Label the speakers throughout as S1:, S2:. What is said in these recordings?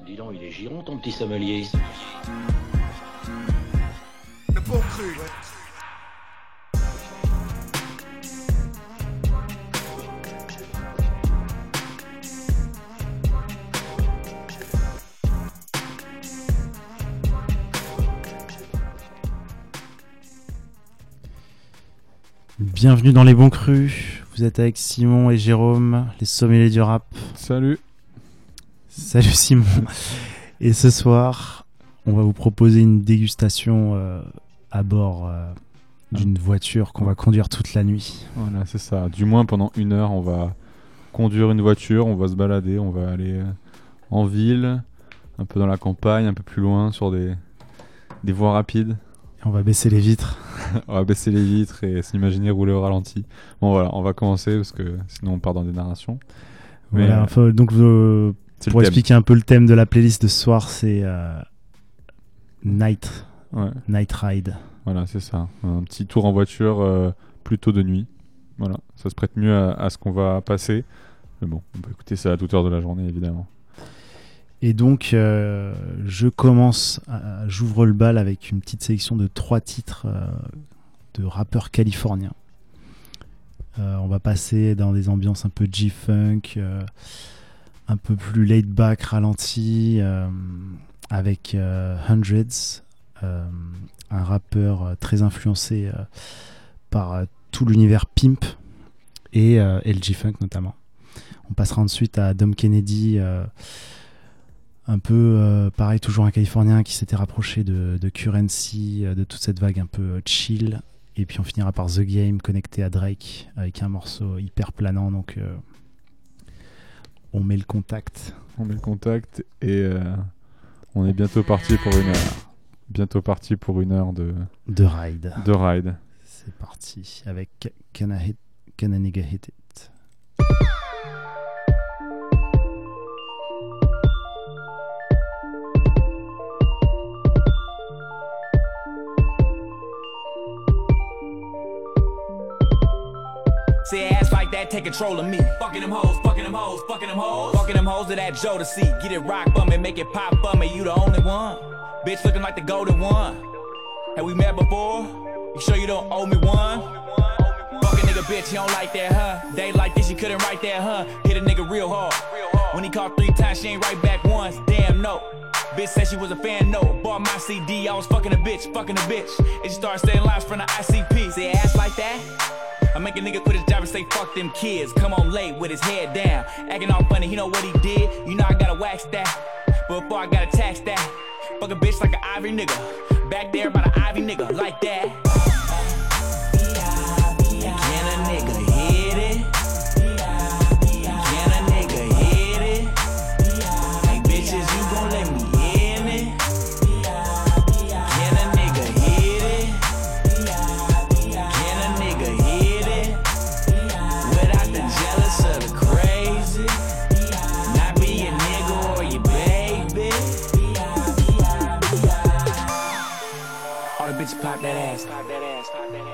S1: Dis donc, il est giron ton petit sommelier.
S2: Le bon cru, ouais.
S3: Bienvenue dans les bons crus, vous êtes avec Simon et Jérôme, les sommeliers du rap.
S4: Salut.
S3: Salut Simon. Et ce soir, on va vous proposer une dégustation à bord d'une voiture qu'on va conduire toute la nuit.
S4: Voilà, c'est ça. Du moins pendant 1 heure, on va conduire une voiture, on va se balader, on va aller en ville, un peu dans la campagne, un peu plus loin, sur des voies rapides.
S3: Et on va baisser les vitres.
S4: On va baisser les vitres et s'imaginer rouler au ralenti. Bon voilà, on va commencer parce que sinon on part dans des narrations.
S3: Voilà, donc pour expliquer un peu le thème de la playlist de ce soir, c'est Night Ride.
S4: Voilà, c'est ça. Un petit tour en voiture plutôt de nuit. Voilà, ça se prête mieux à ce qu'on va passer. Mais bon, on peut écouter ça à toute heure de la journée évidemment.
S3: Et donc, j'ouvre le bal avec une petite sélection de 3 titres de rappeurs californiens. On va passer dans des ambiances un peu G-Funk, un peu plus laid-back, ralenti, avec Hundreds, un rappeur très influencé par tout l'univers Pimp et le G-Funk notamment. On passera ensuite à Dom Kennedy, un peu pareil, toujours un Californien qui s'était rapproché de Currency, de toute cette vague un peu chill. Et puis on finira par The Game connecté à Drake avec un morceau hyper planant. Donc on met le contact.
S4: On met le contact et on est bientôt parti pour 1 heure. Bientôt parti pour 1 heure de
S3: ride.
S4: De ride.
S3: C'est parti avec Can a Nigga Hit It.
S5: Say ass like that, take control of me. Fucking them hoes, fucking them hoes, fucking them hoes. Fucking them hoes to that Joe to see. Get it rock for me, make it pop for me. You the only one. Bitch looking like the golden one. Have we met before? You sure you don't owe me one? Fucking nigga bitch, you don't like that, huh? Day like this, you couldn't write that, huh? Hit a nigga real hard. When he called 3 times, she ain't right back once. Damn, no. Bitch said she was a fan, no. Bought my CD, I was fucking a bitch, fucking a bitch. And she started saying lies from the ICP. Say ass like that? I make a nigga quit his job and say fuck them kids. Come on late with his head down, acting all funny, he know what he did. You know I gotta wax that, but before I gotta tax that. Fuck a bitch like an Ivy nigga, back there by the Ivy nigga, like that. Can a nigga hit it? Can a nigga hit it? Hey bitches, you gon' let me in it? Can a nigga hit it? Can a nigga hit it? Without the jealous or the crazy, not be a nigga or your baby. All the bitches pop that ass, pop that ass, pop that ass.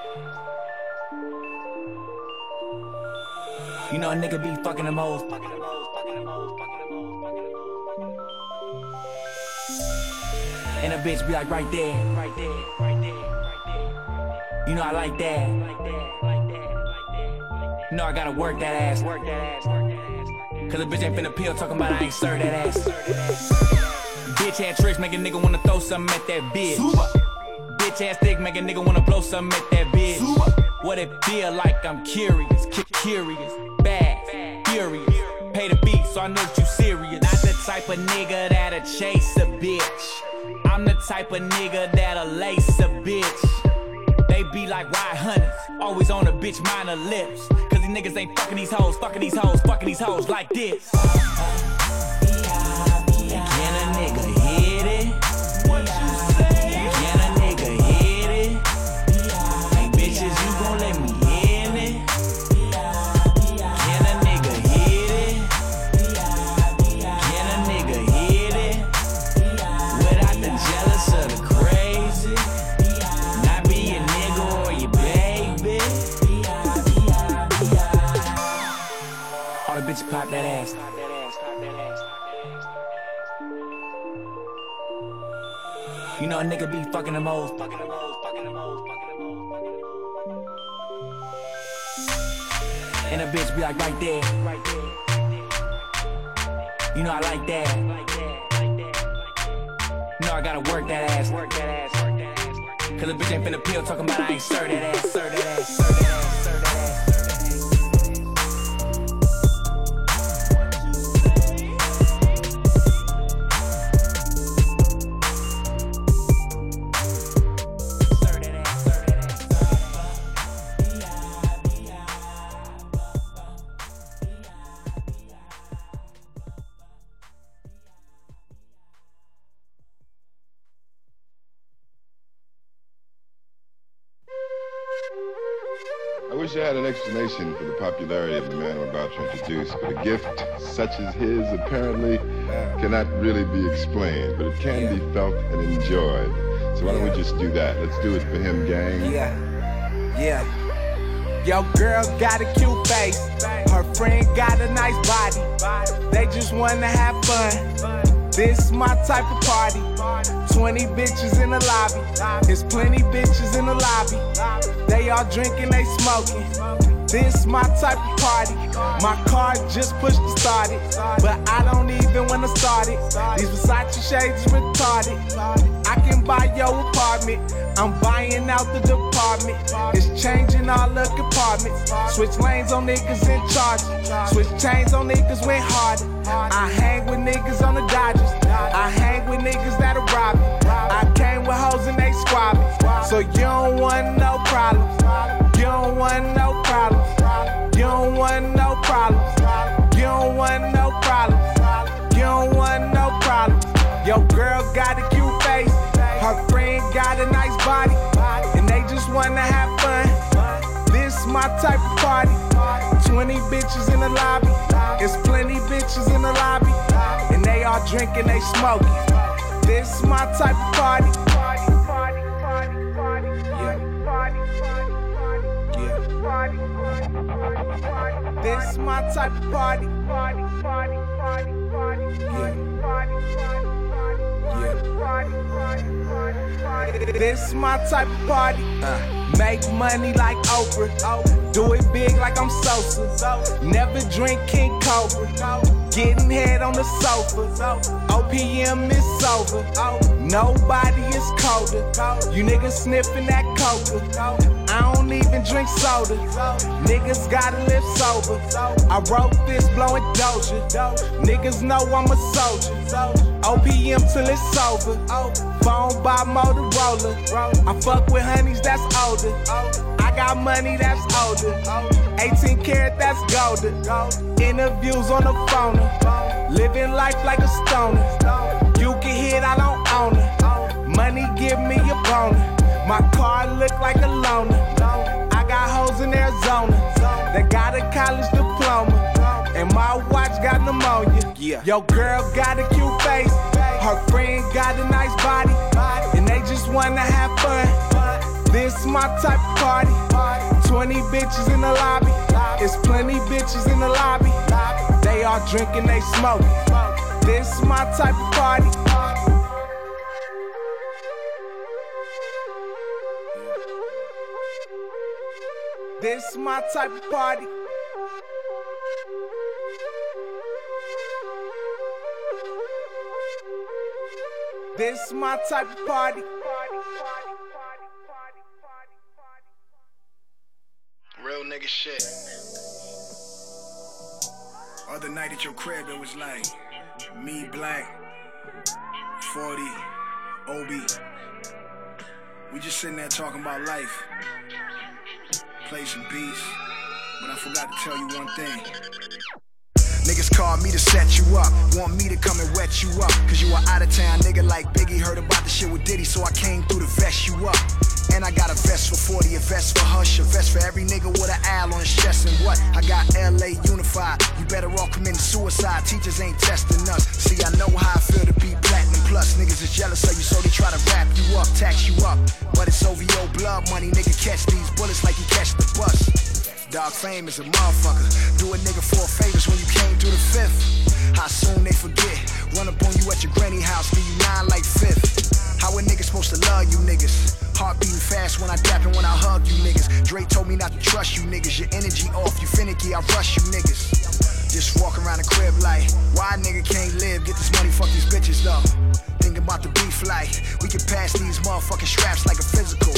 S5: You know a nigga be fucking them hoes, fucking them hoes, fucking them hoes, fucking them hoes, fucking them hoes, fucking them hoes. And a bitch be like right there, right there, right there, right there. You know I like that, like that, like that, like that. You know I gotta work that ass, work that ass, work that ass. Cause a bitch ain't finna peel talking about I ain't serve that ass. Bitch had tricks, make a nigga wanna throw something at that bitch. Bitch ass dick, make a nigga wanna blow something at that bitch. What it feel like, I'm curious, curious, bad, furious. Pay the beat, so I know that you serious. Not the type of nigga that'll chase a bitch. I'm the type of nigga that'll lace a bitch. They be like wide hunters, always on a bitch mind her lips. Cause these niggas ain't fucking these hoes, fucking these hoes, fucking these hoes like this. Can a nigga hit it? What you say? Can a nigga hit it? Hey bitches, you gon' let me in it? Can a nigga hit it? Can a nigga hit it? Without the jealous or the crazy, not be a nigga or your baby. All the bitches pop that ass. You know a nigga be fucking them hoes. And a bitch be like right there. You know I like that. You know I gotta work that ass. Cause a bitch ain't finna peel talking about I ain't serve that ass, serve that ass, serve that ass, serve that ass.
S6: I wish I had an explanation for the popularity of the man I'm about to introduce, but a gift such as his apparently cannot really be explained, but it can be felt and enjoyed. So why don't we just do that? Let's do it for him, gang.
S2: Yeah. Yo, girl got a cute face. Her friend got a nice body. They just wanna have fun. This my type of party. 20 bitches in the lobby. There's plenty bitches in the lobby. They all drinking, they smoking. This my type of party. My car just pushed to start it, but I don't even wanna start it. These Versace shades is retarded. I can buy your apartment. I'm buying out the department. It's changing all the compartments. Switch lanes on niggas in charge. Switch chains on niggas went harder. I hang with niggas on the Dodgers. I hang with niggas that'll rob me. I came with hoes and they squab me. So you don't want no problems. You don't want no problems. You don't want no problems. You don't want no problems. You don't want no problems. Your girl got a cute face. Her friend got a nice body. And they just wanna have fun. This my type of party. 20 bitches in the lobby. There's plenty bitches in the lobby. And they all drinking, they smoking. This my type of party. This my type of party. This my type of party. Make money like Oprah. Do it big like I'm Sosa. Never drink King Cobra. Getting head on the sofa. OPM is sober. Nobody is colder. You niggas sniffing that coca. I don't even drink soda. Niggas gotta live sober. I wrote this blowing Doja. Niggas know I'm a soldier. OPM till it's sober. Phone by Motorola. I fuck with honeys that's older. I got money that's older. 18 karat that's golden. Interviews on the phone. Living life like a stoner. You can hit, I don't own her. Money give me a boner. My car look like a loner. I got hoes in Arizona that got a college diploma. And my watch got pneumonia. Yo, girl got a cute face. Her friend got a nice body. And they just wanna have fun. This my type of party. 20 bitches in the lobby. There's plenty bitches in the lobby. They all drinking, they smoking. This my type of party. This my type of party. This my type of party. Real nigga shit. Other night at your crib, it was like me, Black, 40, Obi. We just sitting there talking about life. Play some beats, but I forgot to tell you one thing. Niggas call me to set you up, want me to come and wet you up. Cause you a out of town nigga like Biggie, heard about the shit with Diddy, so I came through to vest you up. And I got a vest for 40, a vest for Hush, a vest for every nigga with an owl on his chest. And what? I got LA unified, you better all committing suicide, teachers ain't testing us. See, I know how I feel to be platinum plus. Niggas is jealous of you, so they try to wrap you up, tax you up. But it's OVO blood money, nigga, catch these bullets like you catch the bus. Dog fame is a motherfucker. Do a nigga 4 favors when you came through the 5th. How soon they forget? Run up on you at your granny house, give you 9 like 5th. How a nigga supposed
S7: love you niggas. Heart beating fast when I dap and when I hug you niggas. Drake told me not to trust you niggas. Your energy off, you finicky, I rush you niggas. Just walk around the crib like, why nigga can't live? Get this money, fuck these bitches though. Thinking about the beef like, we can pass these motherfucking straps like a physical.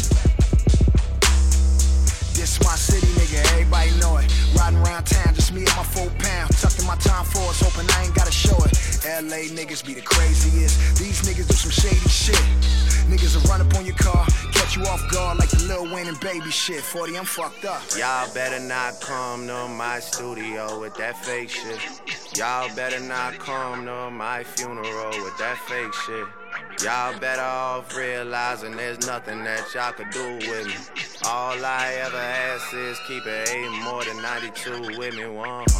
S7: This my city, nigga, everybody know it. Riding around town, just me and my 4 pound. Tucked in my time force, hoping I ain't gotta show it. LA niggas be the craziest. These niggas do some shady shit. Niggas will run up on your car, catch you off guard like the Lil Wayne and Baby shit. 40, I'm fucked up.
S8: Y'all better not come to my studio with that fake shit. Y'all better not come to my funeral with that fake shit. Y'all better off realizing there's nothing that y'all could do with me. All I ever ask is keep it 8 more than 92 with me, 100.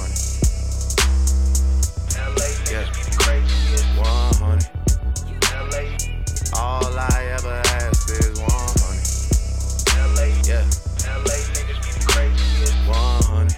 S8: Yeah, 100. All I ever ask is 100. Yeah, 100.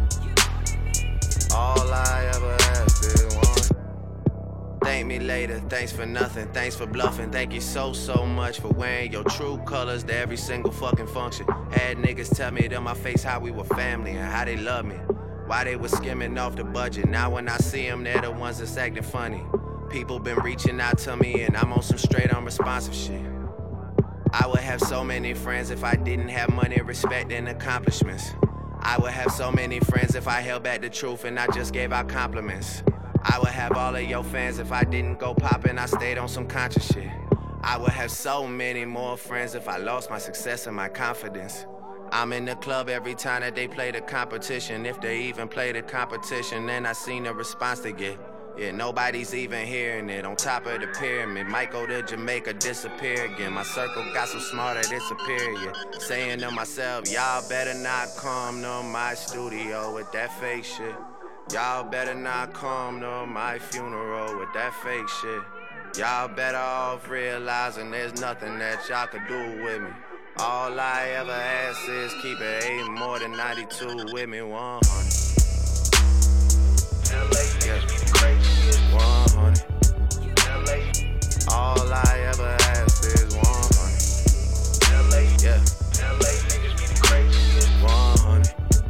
S8: All I ever ask is 100. Thank me later, thanks for nothing, thanks for bluffing. Thank you so much for wearing your true colors to every single fucking function. Had niggas tell me to my face how we were family and how they love me. Why they was skimming off the budget. Now when I see them, they're the ones that's acting funny. People been reaching out to me and I'm on some straight unresponsive shit. I would have so many friends if I didn't have money, respect, and accomplishments. I would have so many friends if I held back the truth and I just gave out compliments. I would have all of your fans if I didn't go poppin', I stayed on some conscious shit. I would have so many more friends if I lost my success and my confidence. I'm in the club every time that they play the competition. If they even play the competition, then I seen the response they get. Yeah, nobody's even hearing it. On top of the pyramid, might go to Jamaica, disappear again. My circle got so smart that it's superior. Saying to myself, y'all better not come to my studio with that fake shit. Y'all better not come to my funeral with that fake shit. Y'all better off realizing there's nothing that y'all could do with me. All I ever ask is keep it 8 more than 92 with me, 100. Yeah. 100. All I ever ask is 100. Yeah. 100.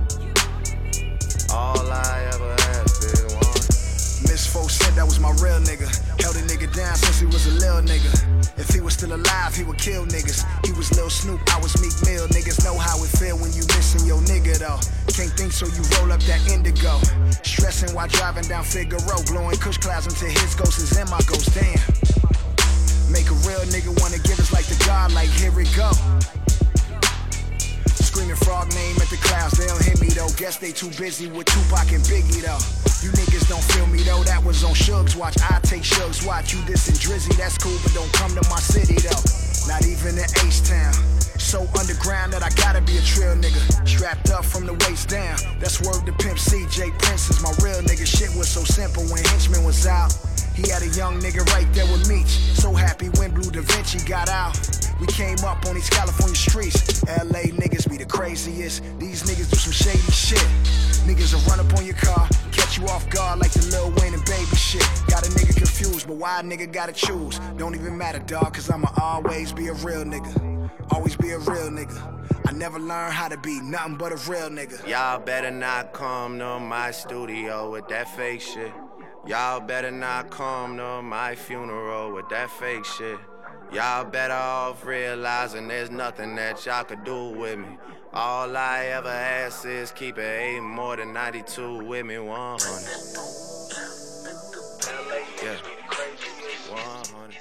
S8: All I ever ask is 100.
S7: Miss Folk said that was my real nigga. Held a nigga down since he was a little nigga. If he was still alive, he would kill niggas. He was Lil Snoop, I was Meek Mill. Niggas know how it feel when you missing your nigga though. Can't think so you roll up that indigo. Stressing while driving down Figaro. Blowing kush clouds until his ghost is in my ghost, damn. Make a real nigga wanna give us like the God, like here we go. Screaming frog name at the clouds, they don't hear me though. Guess they too busy with Tupac and Biggie though. You niggas don't feel me though, that was on Shug's watch. I take Shug's watch, you dissing Drizzy, that's cool, but don't come to my city though. Not even in H-Town. So underground that I gotta be a trill nigga. Strapped up from the waist down, that's word to Pimp C. J Prince is my real nigga. Shit was so simple when Henchman was out. He had a young nigga right there with Meech. So happy when Blue Da Vinci got out. We came up on these California streets. LA niggas be the craziest. These niggas do some shady shit. Niggas will run up on your car, catch you off guard like the Lil Wayne and Baby shit. Got a nigga confused, but why a nigga gotta choose? Don't even matter, dog, cause I'ma always be a real nigga. Always be a real nigga. I never learned how to be nothing but a real nigga.
S8: Y'all better not come to my studio with that fake shit. Y'all better not come to my funeral with that fake shit. Y'all better off realizing there's nothing that y'all could do with me. All I ever ask is keep it 8 more than 92 with me, 100. Yeah, 100.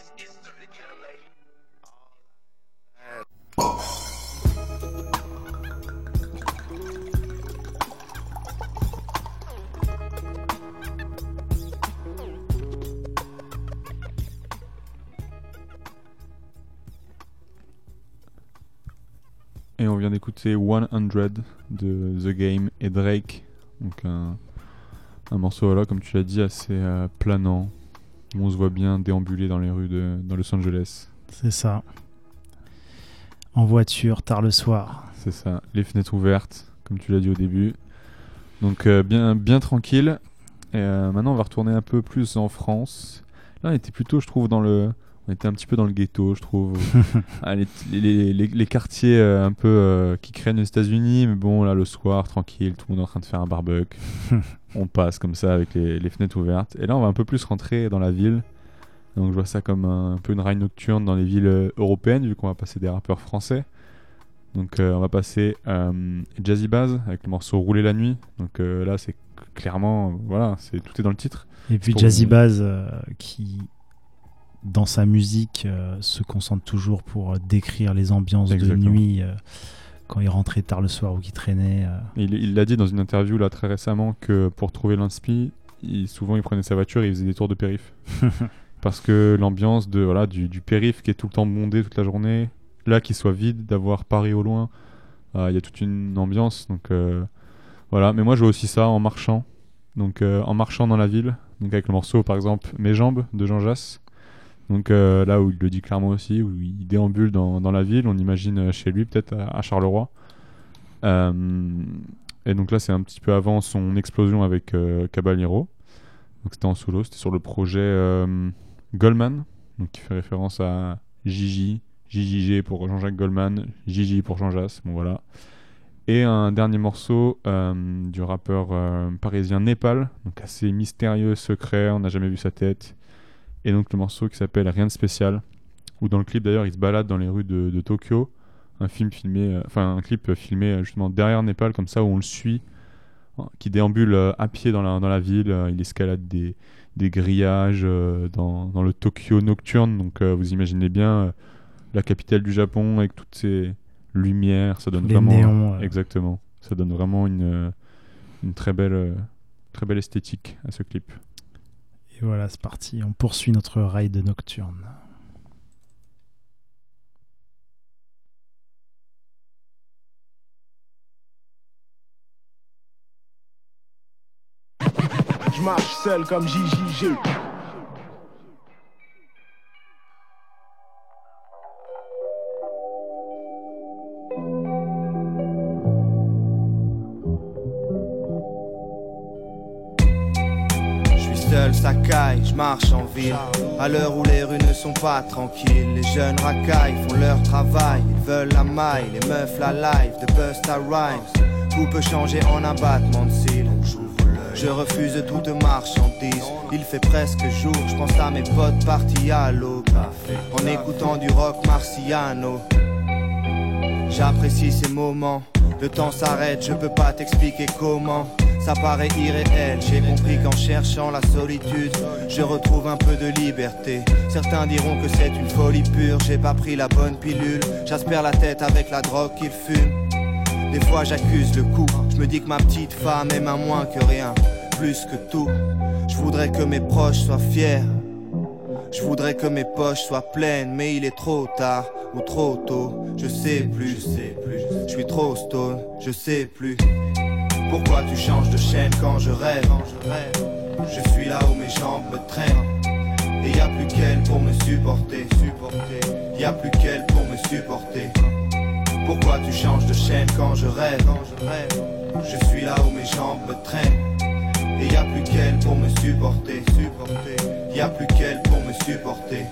S4: Et on vient d'écouter 100 de The Game et Drake. Donc un morceau voilà, comme tu l'as dit, assez planant. On se voit bien déambuler dans les rues de Los Angeles.
S3: C'est ça. En voiture, tard le soir.
S4: C'est ça, les fenêtres ouvertes, comme tu l'as dit au début. Donc bien tranquille. Et maintenant on va retourner un peu plus en France. Là on était plutôt, je trouve, dans le On était un petit peu dans le ghetto, je trouve. Les quartiers un peu qui craignent aux États-Unis, mais bon, là, le soir, tranquille, tout le monde est en train de faire un barbecue. On passe comme ça avec les fenêtres ouvertes. Et là, on va un peu plus rentrer dans la ville. Donc, je vois ça comme un peu une ride nocturne dans les villes européennes, vu qu'on va passer des rappeurs français. Donc, on va passer Jazzy Bass avec le morceau Rouler la nuit. Donc, là, c'est clairement, voilà, tout est dans le titre.
S3: Et puis Jazzy Bass qui, dans sa musique, se concentre toujours pour décrire les ambiances de nuit quand il rentrait tard le soir ou qu'il traînait.
S4: Il l'a dit dans une interview là très récemment que pour trouver l'inspi, souvent il prenait sa voiture et il faisait des tours de périph. Parce que l'ambiance du périph qui est tout le temps bondé toute la journée, là qu'il soit vide, d'avoir Paris au loin, il y a toute une ambiance. Donc voilà, mais moi je vois aussi ça en marchant. Donc en marchant dans la ville, donc avec le morceau par exemple Mes jambes de Jean Jass. Donc là où il le dit clairement aussi, où il déambule dans la ville, on imagine chez lui peut-être à Charleroi. Et donc là c'est un petit peu avant son explosion avec Caballero. Donc c'était en solo, c'était sur le projet Goldman, donc qui fait référence à JJG pour Jean-Jacques Goldman, Gigi pour Jean Jass, bon voilà. Et un dernier morceau du rappeur parisien Népal, donc assez mystérieux, secret, on n'a jamais vu sa tête. Et donc le morceau qui s'appelle Rien de spécial, où dans le clip d'ailleurs il se balade dans les rues de Tokyo, un clip filmé justement derrière Népal comme ça où on le suit, qui déambule à pied dans la ville, il escalade des grillages dans le Tokyo nocturne, donc vous imaginez bien la capitale du Japon avec toutes ces lumières, ça donne
S3: les
S4: vraiment
S3: néons,
S4: exactement, ça donne vraiment une très belle esthétique à ce clip.
S3: Et voilà, c'est parti, on poursuit notre ride nocturne.
S2: Je marche seul comme JJG.
S9: Ça caille, je marche en ville. À l'heure où les rues ne sont pas tranquilles, les jeunes racailles font leur travail. Ils veulent la maille, les meufs la live, de Busta Rhymes. Tout peut changer en un battement de cils. Je refuse toute marchandise. Il fait presque jour, je pense à mes potes partis à l'aube en écoutant du rock marciano. J'apprécie ces moments. Le temps s'arrête, je peux pas t'expliquer comment. Ça paraît irréel, j'ai compris qu'en cherchant la solitude, je retrouve un peu de liberté. Certains diront que c'est une folie pure, j'ai pas pris la bonne pilule. J'aspire la tête avec la drogue qu'ils fument. Des fois j'accuse le coup, je me dis que ma petite femme aime à moins que rien, plus que tout. Je voudrais que mes proches soient fiers, je voudrais que mes poches soient pleines, mais il est trop tard ou trop tôt, je sais plus. Je suis trop stone, je sais plus. Pourquoi tu changes de chaîne quand je rêve? Je suis là où mes jambes me traînent. Et y a plus qu'elle pour me supporter. Y a plus qu'elle pour me supporter. Pourquoi tu changes de chaîne quand je rêve? Je suis là où mes jambes me traînent. Et y a plus qu'elle pour me supporter. Y a plus qu'elle pour me supporter.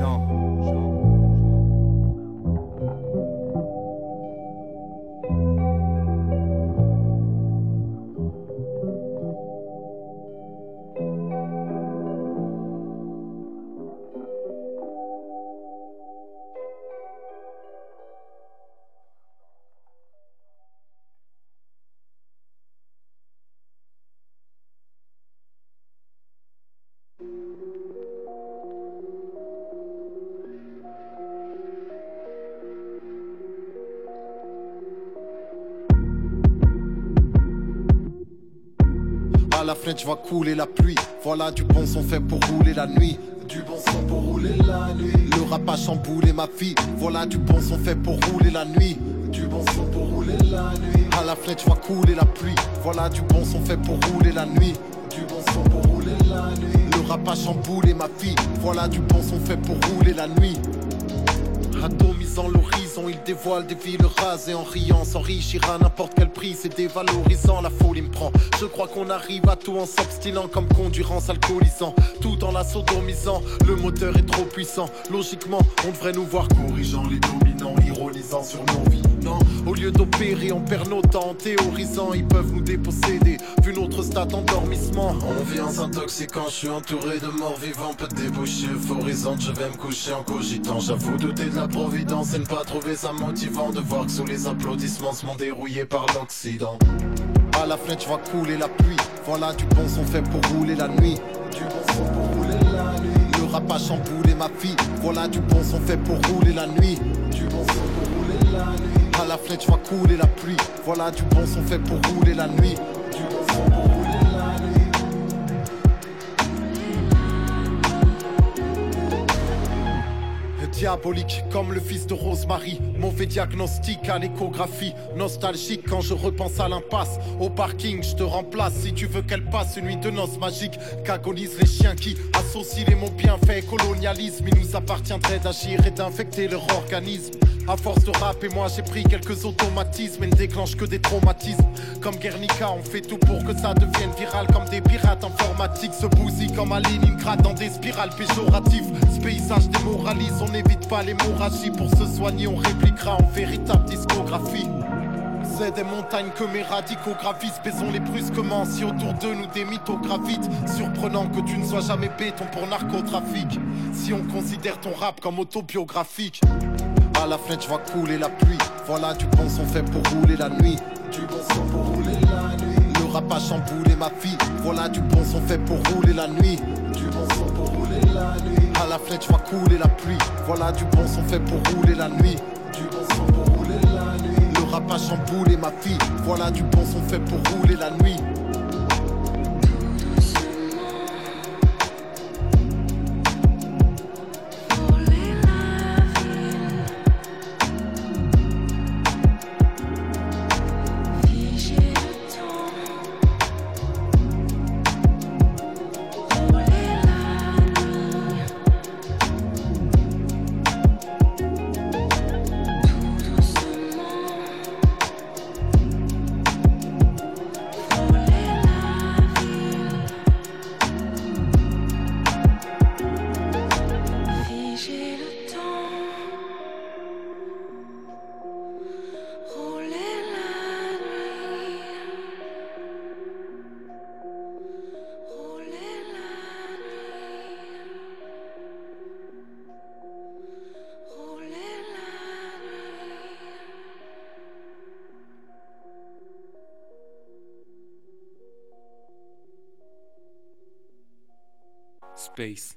S10: À la fenêtre, je vois couler la pluie. Voilà du bon son fait pour rouler la nuit. Du bon son pour rouler la nuit. Le rap a chamboulé ma vie. Voilà du bon son fait pour rouler la nuit. Du bon son pour rouler la nuit. À la fenêtre, je vois couler la pluie. Voilà du bon son fait pour rouler la nuit. Du bon son pour rouler la nuit. Le rap a chamboulé ma vie. Voilà du bon son fait pour rouler la nuit. Atomisant l'horizon, il dévoile des villes rases et en riant s'enrichir à n'importe quel prix, c'est dévalorisant, la folie me prend. Je crois qu'on arrive à tout en s'obstinant comme conduire en s'alcoolisant, tout en la sodomisant, le moteur est trop puissant. Logiquement, on devrait nous voir corrigeant les dominants, ironisant sur nos vies. Non, au lieu d'opérer, on perd nos temps en théorisant, ils peuvent nous déposséder, vu notre stade d'endormissement. On vit en s'intoxiquant, je suis entouré de morts vivants, peu de débouchés euphorisante, je vais me coucher en cogitant. J'avoue douter de la providence et ne pas trouver ça motivant de voir que sous les applaudissements ce monde est rouillé par l'Occident. À la fenêtre, je vois couler la pluie, voilà du bon son fait pour rouler la nuit. Du bon son pour rouler la nuit. Le rap a chamboulé ma vie, voilà du bon son fait pour rouler la nuit. Du bon son pour rouler la nuit. À la fenêtre, je vois couler la pluie, voilà du bon son fait pour rouler la nuit. Du bon son pour rouler la nuit. Diabolique comme le fils de Rosemary, mauvais diagnostic à l'échographie, nostalgique quand je repense à l'impasse. Au parking, je te remplace si tu veux qu'elle passe une nuit de noces magique. Qu'agonisent les chiens qui associent les mots bienfaits, colonialisme. Il nous appartiendrait d'agir et d'infecter leur organisme. À force de rap et moi j'ai pris quelques automatismes et ne déclenche que des traumatismes. Comme Guernica, on fait tout pour que ça devienne viral comme des pirates informatiques. Se bousillent comme à Leningrad dans des spirales péjoratives. Ce paysage démoralise, on n'évite pas l'hémorragie. Pour se soigner, on répliquera en véritable discographie. C'est des montagnes que mes radicaux gravissent, baisons-les brusquement si autour d'eux nous des mythos gravitent. Surprenant que tu ne sois jamais béton pour narcotrafic, si on considère ton rap comme autobiographique. À la fenêtre, je vois couler la pluie, voilà du bon son fait pour rouler la nuit. Du bon son pour rouler la nuit. Le rap a chamboulé ma vie, voilà du bon son fait pour rouler la nuit. Du bon son pour rouler la nuit. À la fenêtre, je vois couler la pluie, voilà du bon son fait pour rouler la nuit. Du bon son pour rouler la nuit. Le rap a chamboulé ma vie, voilà du bon son fait pour rouler la nuit.
S11: Space.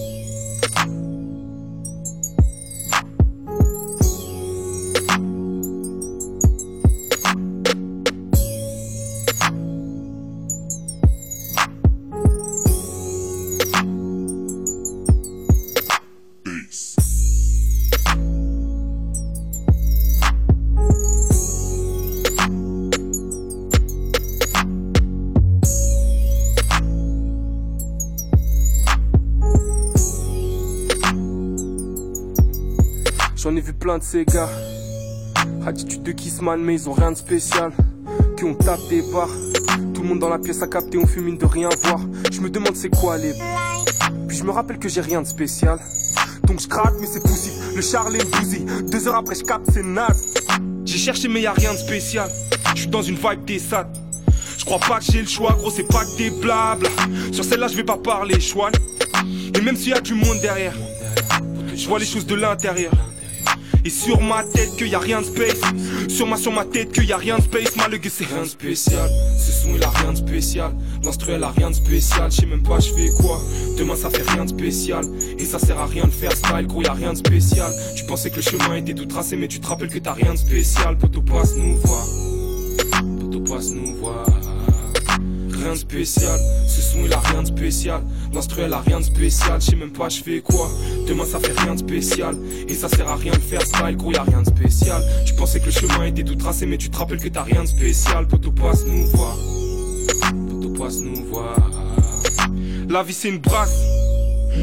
S12: J'en ai vu plein de ces gars, attitude de Kissman mais ils ont rien de spécial. Qui on tape des barres, tout le monde dans la pièce a capté, on fume mine de rien voir. Je me demande c'est quoi les... Puis je me rappelle que j'ai rien de spécial. Donc je craque mais c'est poussif, le Charlie me bousille. 2 heures après je capte c'est naze. J'ai cherché mais y'a rien de spécial, je suis dans une vibe des SAT. Je crois pas que j'ai le choix gros, c'est pas que des blabla. Sur celle-là je vais pas parler chouane. Et même s'il y a du monde derrière, je vois les choses de l'intérieur. Et sur ma tête que y'a rien de space. Sur ma tête que y'a rien de space. Malgré c'est rien de spécial. Ce son il a rien de spécial. L'instru elle a rien de spécial. Je sais même pas je fais quoi. Demain ça fait rien de spécial. Et ça sert à rien de faire style. Gros y'a rien de spécial. Tu pensais que le chemin était tout tracé. Mais tu te rappelles que t'as rien de spécial. Poto passe nous voir. Poto passe nous voir. Rien de spécial, ce son il a rien de spécial. L'instru elle a rien de spécial, je sais même pas je fais quoi. Demain ça fait rien de spécial. Et ça sert à rien de faire style, gros y'a rien de spécial. Tu pensais que le chemin était tout tracé mais tu te rappelles que t'as rien de spécial. Poto passe nous voir. Poto passe nous voir. La vie c'est une brasse. Tu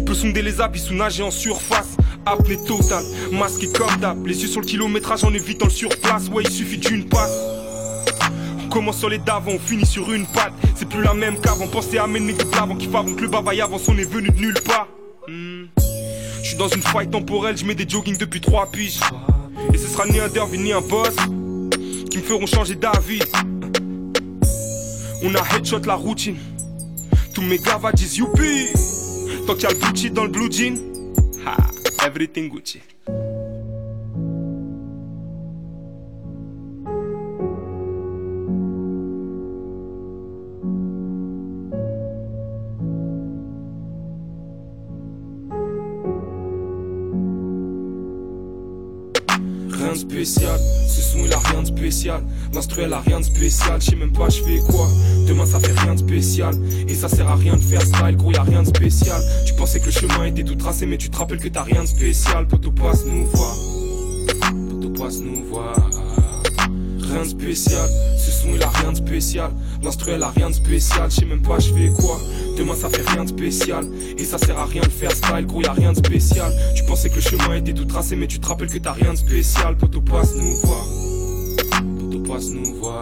S12: peut sonder les abysses ou nager en surface. Apnée totale, masqué comme d'hab. Les yeux sur le kilométrage en évitant le surplace. Ouais, il suffit d'une passe. On commence sur les d'avant, on finit sur une patte. C'est plus la même qu'avant, pensez à mes nègres d'avant qui favent que le bavaille avance, on est venu de nulle part. Je suis dans une faille temporelle, je mets des jogging depuis 3 piges. Et ce sera ni un derby ni un boss qui me feront changer d'avis. On a headshot la routine. Tous mes gavas disent youpi. Tant qu'il y a le Gucci dans le blue jean, ha, everything Gucci. Rien de spécial, ce son il a rien de spécial. L'instru elle a rien de spécial, je sais même pas je fais quoi. Demain ça fait rien de spécial. Et ça sert à rien de faire style, gros y'a rien de spécial. Tu pensais que le chemin était tout tracé, mais tu te rappelles que t'as rien de spécial. Poto passe nous voir, poto passe nous voir. Rien de spécial, ce son il a rien de spécial. L'instru elle a rien de spécial, je sais même pas je fais quoi. Demain ça fait rien de spécial. Et ça sert à rien de faire style, gros y'a rien de spécial. Tu pensais que le chemin était tout tracé, mais tu te rappelles que t'as rien de spécial. Poto passe nous voir, poto passe nous voir.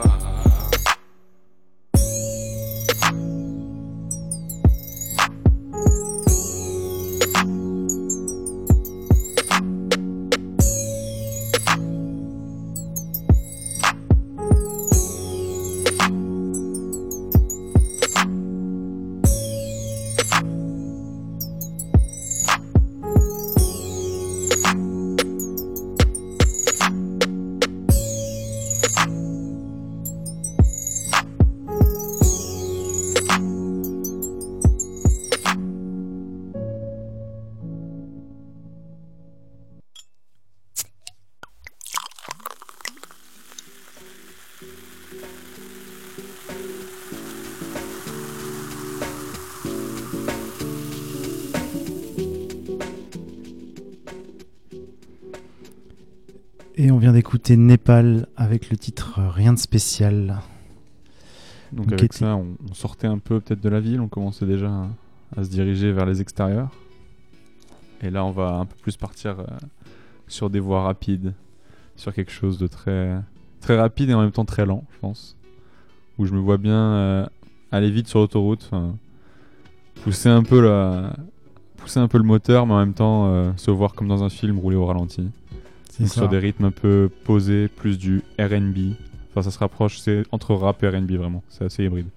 S3: Et on vient d'écouter Népal avec le titre Rien de spécial.
S4: Donc avec ça, on sortait un peu peut-être de la ville, on commençait déjà à se diriger vers les extérieurs. Et là, on va un peu plus partir sur des voies rapides, sur quelque chose de très, très rapide et en même temps très lent, je pense. Où je me vois bien aller vite sur l'autoroute, pousser un peu le moteur, mais en même temps se voir comme dans un film rouler au ralenti. Donc sur des rythmes un peu posés, plus du R&B. Enfin, ça se rapproche, c'est entre rap et R&B vraiment, c'est assez hybride.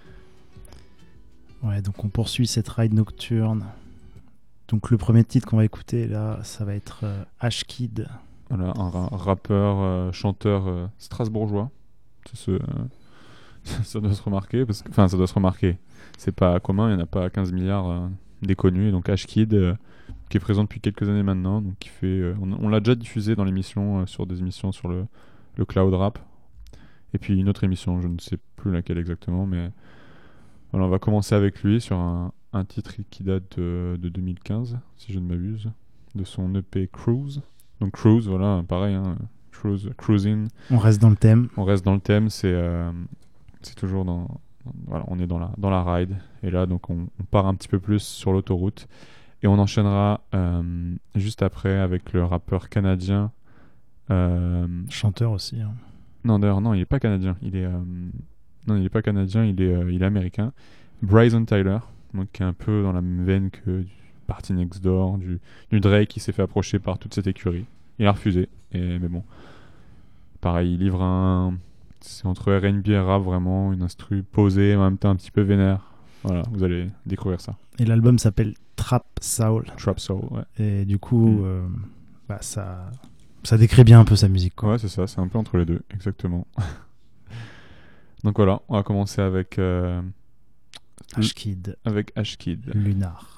S3: Ouais, donc on poursuit cette ride nocturne. Donc le premier titre qu'on va écouter là, ça va être Ashkid.
S4: Voilà, un rappeur, chanteur strasbourgeois. Ça doit se remarquer, ça doit se remarquer. C'est pas commun, il n'y en a pas 15 milliards déconnus. Donc Ashkid, qui est présent depuis quelques années maintenant, donc qui fait, on l'a déjà diffusé dans l'émission, sur des émissions sur le cloud rap. Et puis une autre émission, je ne sais plus laquelle exactement, mais voilà, on va commencer avec lui sur un titre qui date de 2015, si je ne m'abuse, de son EP Cruise. Donc Cruise, voilà, pareil, hein, cruising.
S3: On reste dans le thème.
S4: On reste dans le thème, c'est toujours voilà, on est dans la ride. Et là, donc on part un petit peu plus sur l'autoroute. Et on enchaînera juste après avec le rappeur canadien.
S3: Chanteur aussi. Hein.
S4: Non, d'ailleurs, non, il est pas canadien. Il est américain. Bryson Tyler, donc qui est un peu dans la même veine que du Party Next Door, du Drake qui s'est fait approcher par toute cette écurie. Il a refusé. Mais bon, pareil, il livre c'est entre R&B et rap vraiment, une instru posée, en même temps un petit peu vénère. Voilà, vous allez découvrir ça.
S3: Et l'album s'appelle Trap Soul.
S4: Trap Soul, ouais.
S3: Et du coup, ça décrit bien un peu sa musique, quoi.
S4: Ouais, c'est ça, c'est un peu entre les deux, exactement. Donc voilà, on va commencer avec
S3: Ashkid.
S4: Avec Ashkid.
S3: Lunar.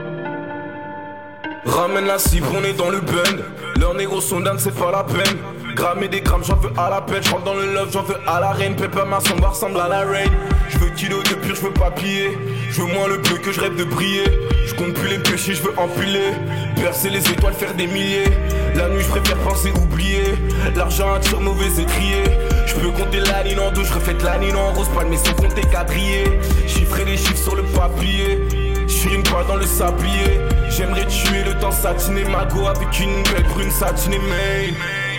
S12: Ramène la cible, on est dans le bun. Leurs négros sont down, c'est pas la peine.
S11: grammes et des grammes, j'en veux à la pelle. J'rentre dans le love, j'en veux à la reine. Pepper ma sombre ressemble à la raid. Je veux kilo de pur, je veux papier. Je veux moins le bleu que je rêve de briller. Je compte plus les péchés, je veux empiler. Percer les étoiles, faire des milliers. La nuit je préfère penser oublier. L'argent attire mauvais étrier. Je peux compter la ligne en deux, je refais la ligne en rose. Pas de mais sans compter quadrillé. Chiffrer les chiffres sur le papier. J'suis une poire dans le sablier. J'aimerais tuer le temps satiné. Mago avec une belle brune satinée main.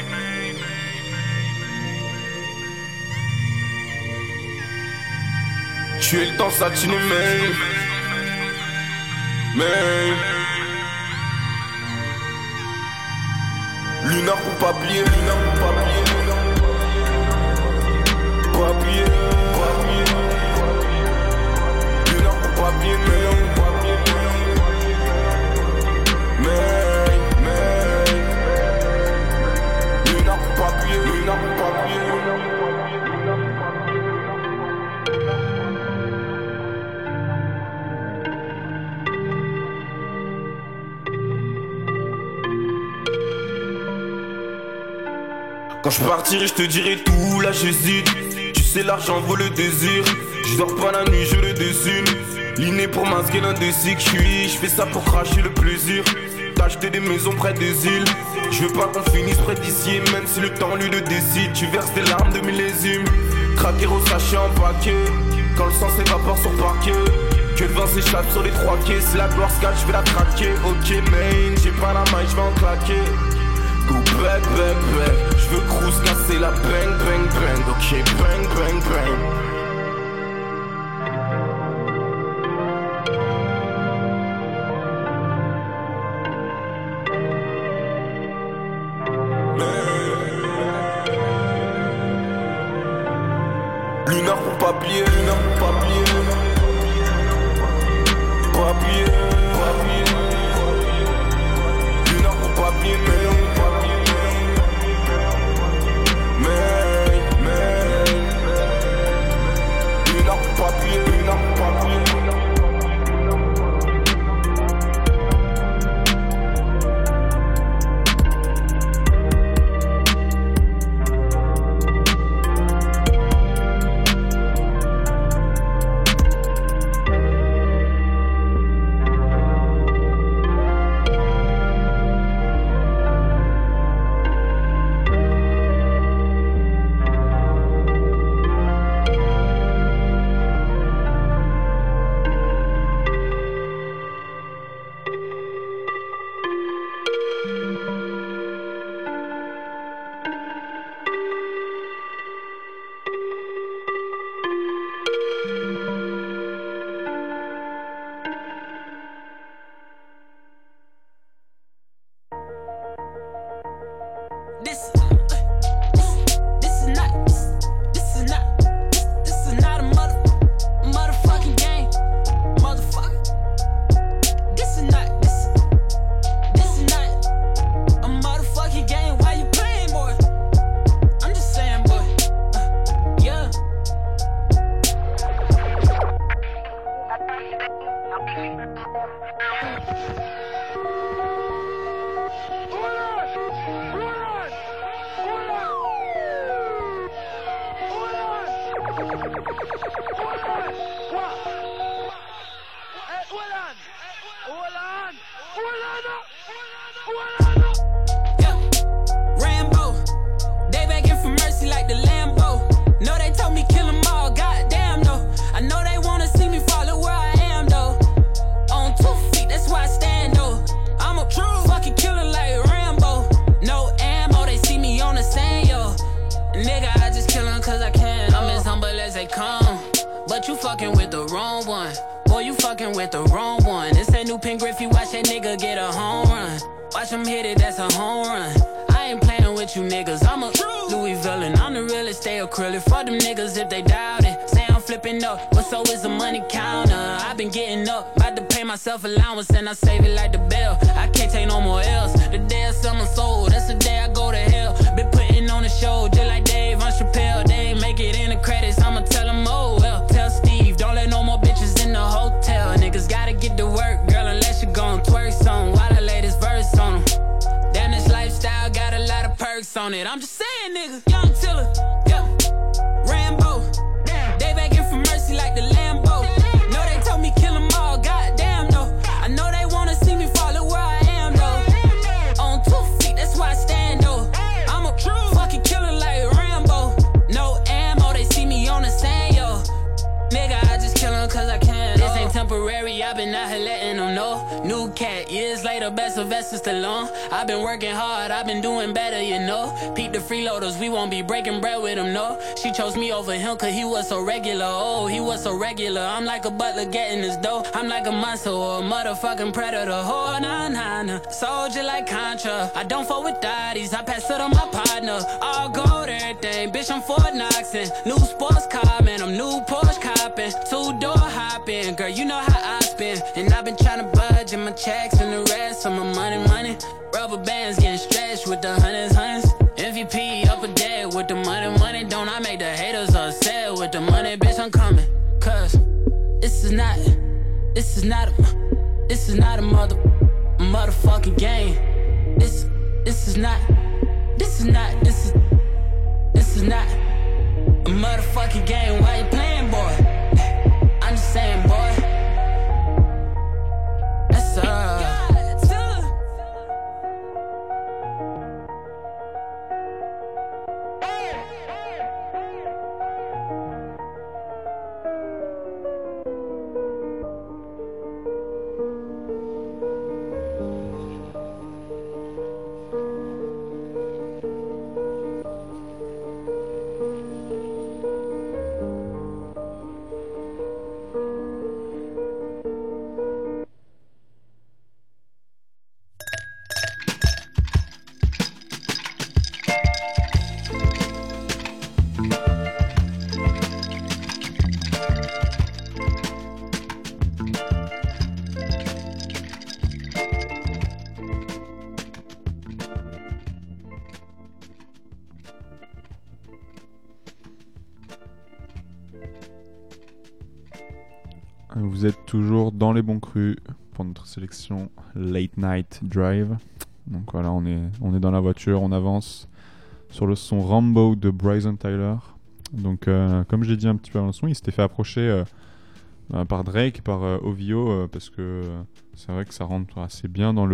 S11: Tuer le temps satiné main. Lunar pour papier, lunar pour papier. Papier, papier. Lunar pour papier, lunar pour papier, lunar pour papier. Quand je partirai, je te dirai tout, là j'hésite. Tu sais, l'argent vaut le désir. Je dors pas la nuit, je le dessine. L'inné pour masquer l'indécis que je fais ça pour cracher le plaisir. T'acheter des maisons près des îles. Je veux pas qu'on finisse près d'ici. Même si le temps lui le décide. Tu verses des larmes de millésime. Craquer au sachet en paquet. Quand le sang s'évapore sur parquet. Que le vin s'échappe sur les 3 quais. Si la gloire se cache, je vais la traquer. Ok man, j'ai pas la maille, je vais en claquer. Go back, back, back. Je veux cruise casser la bang, bang, bang. Ok, bang, bang, bang. Lunar pour papier, lunar pour papier. Papier, papier. Lunar pour papier,
S13: allowance and I save it like the bell. I can't take no more L's. The day I sell my soul, that's the day I go to hell. Been putting on a show just like Dave on Chappelle. They ain't make it in the credits, I'ma tell them oh well. Tell Steve, don't let no more bitches in the hotel. Niggas gotta get to work, girl, unless you gon' twerk some while I lay this verse on them. Damn, this lifestyle got a lot of perks on it, I'm just saying. Blue cat, years later, best Sylvester Stallone. I've been working hard, I've been doing better, you know. Peep the freeloaders, we won't be breaking bread with them, no. She chose me over him cause he was so regular, oh, he was so regular. I'm like a butler getting his dough. I'm like a monster or a motherfucking predator, oh, nah, nah, nah. Soldier like Contra, I don't fuck with daddies, I pass it on my partner. All gold, everything, bitch, I'm Fort Knoxin'. New sports car, man, I'm new Porsche copping. 2-door hopping, girl, you know how I spin. And I've been tryna budget my checks and the rest of my money. Rubber bands getting stretched with the hundreds. MVP up a dead with the money. Don't I make the haters upset with the money, bitch, I'm coming. Cause this is not a motherfucking game. This is not a motherfucking game. Why you playing, boy? I'm just saying, boy. That's
S4: Vous êtes toujours dans les bons crus pour notre sélection Late Night Drive. Donc voilà, on est dans la voiture, on avance sur le son Rambo de Bryson Tyler. Donc comme je l'ai dit un petit peu avant le son, il s'était fait approcher par Drake, par OVO, parce que c'est vrai que ça rentre assez bien dans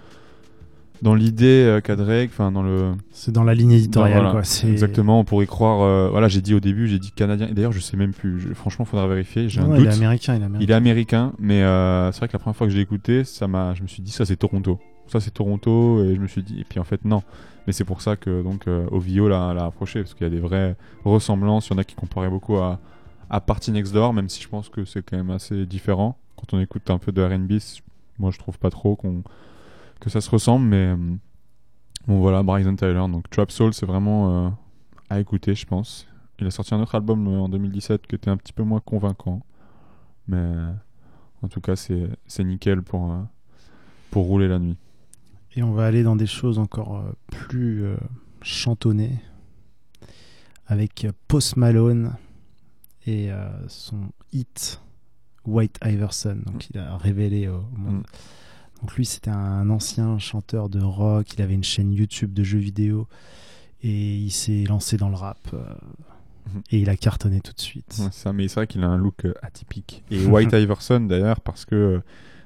S4: l'idée qu'a Drake, enfin
S3: c'est dans la ligne éditoriale,
S4: voilà,
S3: quoi. C'est...
S4: Exactement, on pourrait croire. Voilà, j'ai dit au début, j'ai dit canadien. Et d'ailleurs, je sais même plus. Franchement, faudra vérifier. J'ai un doute.
S3: Il est américain.
S4: Il est américain, mais c'est vrai que la première fois que je l'ai écouté, je me suis dit ça c'est Toronto. Ça c'est Toronto, et je me suis dit. Et puis en fait non. Mais c'est pour ça que donc OVO l'a approché, parce qu'il y a des vraies ressemblances. Il y en a qui comparaient beaucoup à Party Next Door, même si je pense que c'est quand même assez différent. Quand on écoute un peu de R&B, moi je trouve pas trop que ça se ressemble, mais bon voilà, Bryson Tyler, donc Trap Soul, c'est vraiment à écouter, je pense. Il a sorti un autre album en 2017 qui était un petit peu moins convaincant, mais en tout cas c'est nickel pour rouler la nuit.
S3: Et on va aller dans des choses encore plus chantonnées avec Post Malone et son hit White Iverson, donc il a révélé au monde. Donc lui, c'était un ancien chanteur de rock, il avait une chaîne YouTube de jeux vidéo et il s'est lancé dans le rap et il a cartonné tout de suite.
S4: Ouais, ça, mais c'est vrai qu'il a un look atypique. Et White Iverson d'ailleurs, parce que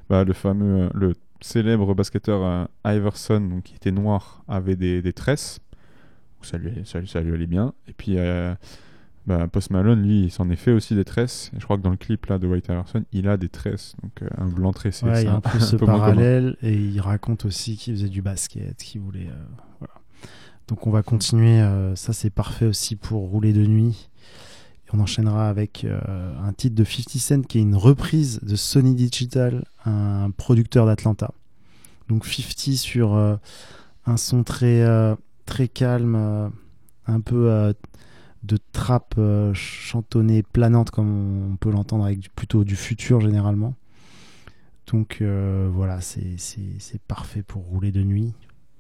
S4: le célèbre basketteur Iverson, donc, qui était noir, avait des tresses, ça lui allait bien. Et puis Post Malone, lui, il s'en est fait aussi des tresses. Et je crois que dans le clip là de White Iverson, il a des tresses, donc un blanc tressé.
S3: Ouais,
S4: il
S3: y a un peu ce parallèle, et il raconte aussi qu'il faisait du basket, qu'il voulait. Voilà. Donc on va continuer. Ça, c'est parfait aussi pour rouler de nuit. Et on enchaînera avec un titre de 50 Cent qui est une reprise de Sony Digital, un producteur d'Atlanta. Donc 50 sur un son très calme, un peu de trap chantonnée planante, comme on peut l'entendre avec plutôt du futur généralement. Donc voilà, c'est parfait pour rouler de nuit.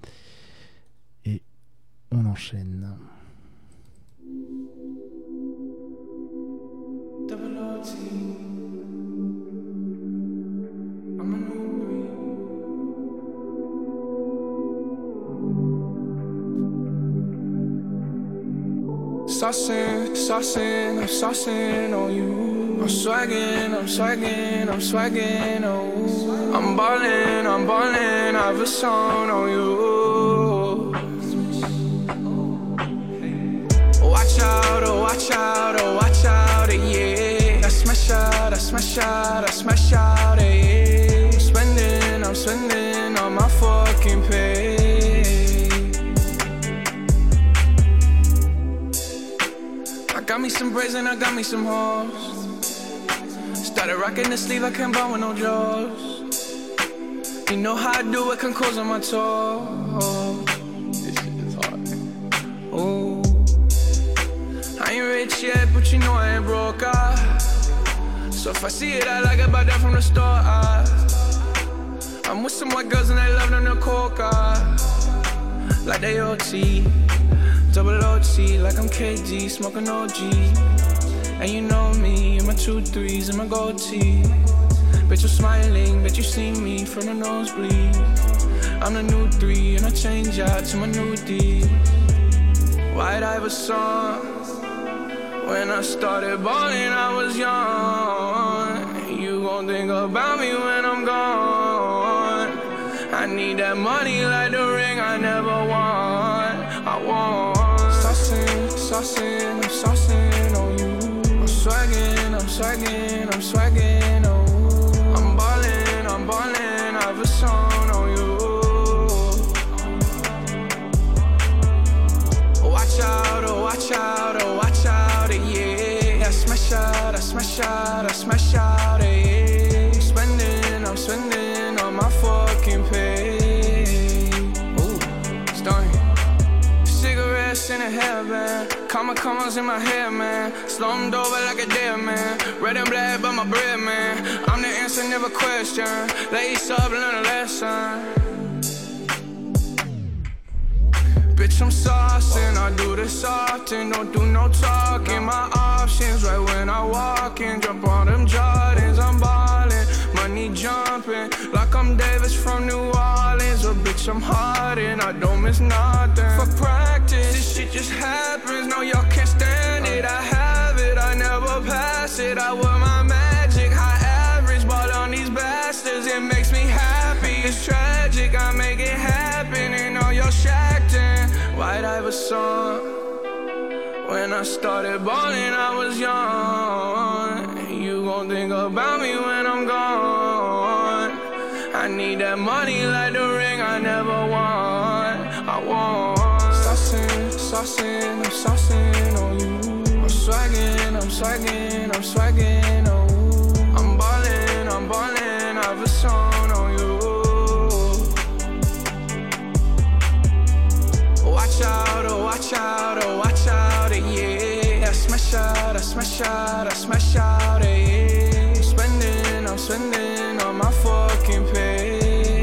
S3: Et on enchaîne.
S14: Saucing on you. I'm swagging, oh. I'm ballin', I have a song on you. Watch out, yeah. I smash out, yeah. got me some braids and I got me some hoes. Started rocking the sleeve, I can't buy with no jaws. You know how I do it, can close on my toes. This shit is hard. Ooh. I ain't rich yet, but you know I ain't broke, So if I see it, I like it, buy that from the store, I'm with some white girls and they love them to coca. Like they OT, double OT, like I'm KG, smoking OG. And you know me, and my 2 3s and my gold tee. Bitch, you're smiling, bet you see me from the nosebleed. I'm the new 3 and I change out to my new D. White Iverson. When I started balling, I was young. You gon' think about me when I'm gone. I need that money like the ring I never won. I want saucing, saucing, I'm saucing on you. I'm swagging, I'm swagging, I'm swagging, oh. I'm ballin', I've a song on you. Watch out, oh, watch out, oh, watch out, yeah. I smash out, I smash out, I smash out, yeah. I'm spending on my fucking pay. Ooh, stunning. Cigarettes in a hairband, commas in my hair, man. Slummed over like a dead man. Red and black by my bread, man. I'm the answer, never question. Lace up, learn a lesson. Bitch, I'm saucing, I do this often. Don't do no talking, my options right when I walk in. Jump on them Jordans, I'm ballin'. Money jumping, like I'm Davis from New Orleans. Or bitch, I'm hardin', I don't miss nothing. For practice, this shit just happens. No, y'all can't stand it, I have it, I never pass it. I wear my magic, high average, ball on these bastards. It makes me happy, it's tragic, I make it happen. And all y'all shacked in. White Iverson. When I started balling, I was young. You gon' think about me when I'm gone. I need that money like the ring I never won. I want saucing, saucing, I'm saucing on you. I'm swagging, I'm swagging, I'm swagging, oh. I'm ballin', I've a song on you. Watch out, oh, watch out, oh, watch out, yeah. I smash out, I smash out, I smash out, yeah. I'm spending on my fucking pay.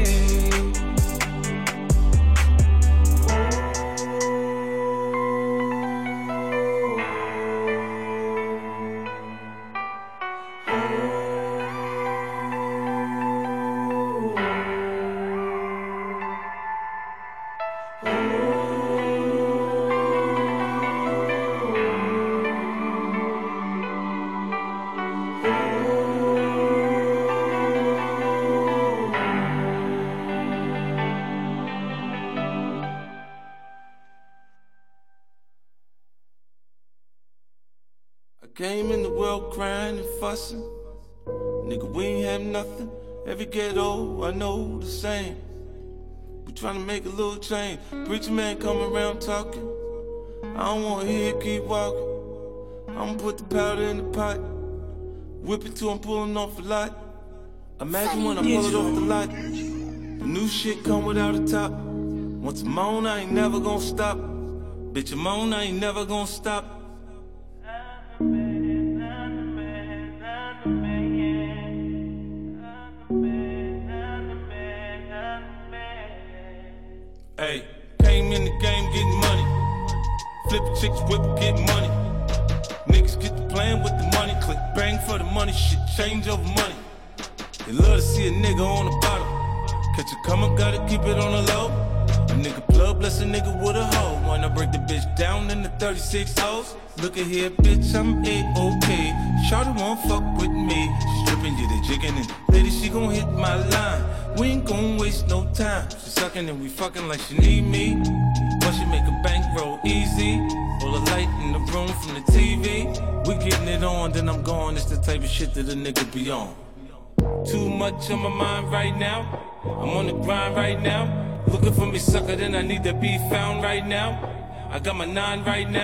S11: Came in the world crying and fussing. Nigga, we ain't have nothing. Every ghetto, I know the same. We tryna make a little change. Preacher man come around talking. I don't wanna hear it, keep walking. I'ma put the powder in the pot. Whip it till I'm pulling off a lot. Imagine when I pull it off the lot. The new shit come without a top. Once I'm on, I ain't never gonna stop. Bitch, I'm on, I ain't never gonna stop. Hey, came in the game getting money. Flipping chicks, whipping, getting money. Niggas get to playing with the money. Click bang for the money, shit change over money. They love to see a nigga on the bottom. Catch a come, gotta keep it on the low. A nigga plug, bless a nigga with a hoe. Wanna break the bitch down in the 36 hoes. Look at here, bitch, I'm A-OK. Shawty won't fuck with me. She stripping, get it jigging, and lady, she gon' hit my line. We ain't gon' waste no time. She sucking and we fucking like she need me. But she make a bankroll easy. All the light in the room from the TV. We getting it on, then I'm gone. It's the type of shit that a nigga be on. Too much on my mind right now. I'm on the grind right now. Looking for me, sucker, then I need to be found right now. I got my 9 right now.